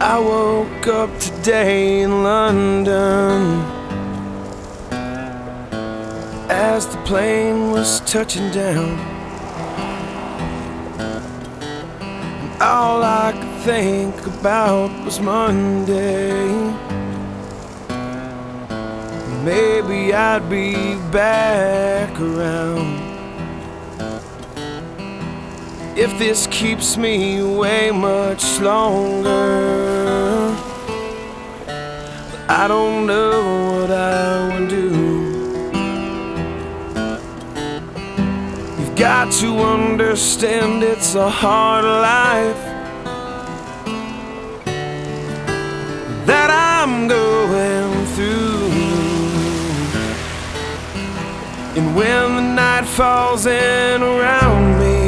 I woke up today in London as the plane was touching down, and all I could think about was Monday. Maybe I'd be back around. If this keeps me away much longer, I don't know what I will do. You've got to understand it's a hard life that I'm going through. And when the night falls in around me,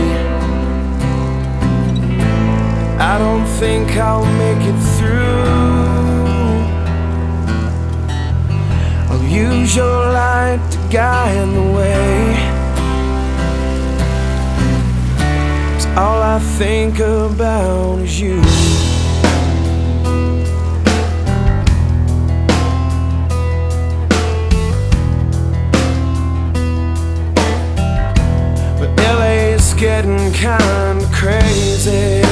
I don't think I'll make it through. I'll use your light to guide the way, 'cause all I think about is you. But LA's getting kinda crazy,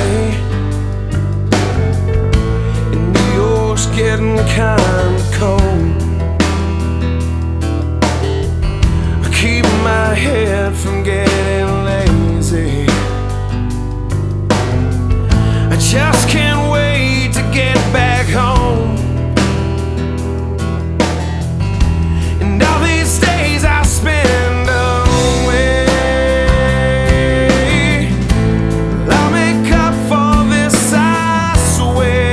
getting kinda cold. I keep my head from getting lazy. I just can't wait to get back home. And all these days I spend away, I'll make up for this, I swear.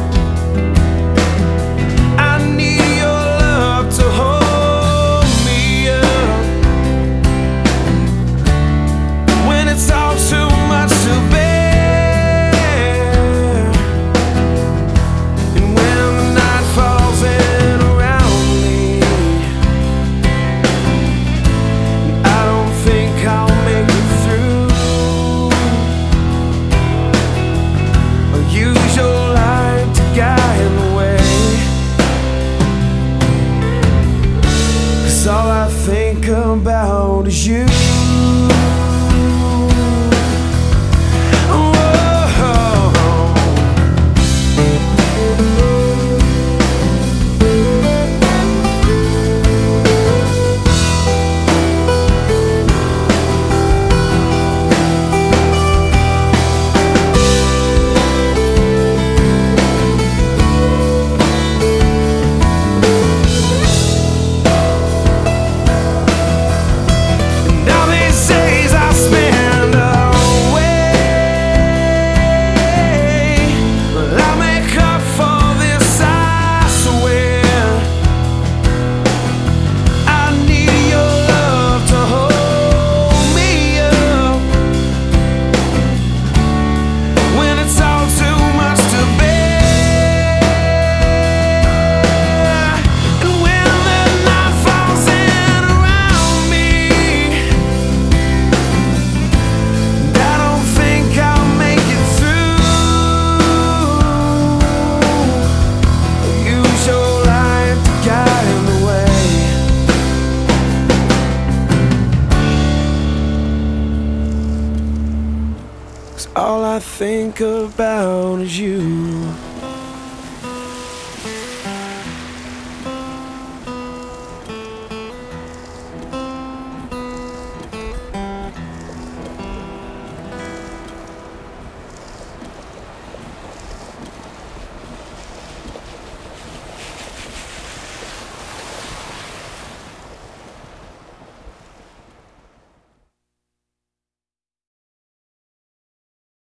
All I think about is you. All I think about is you.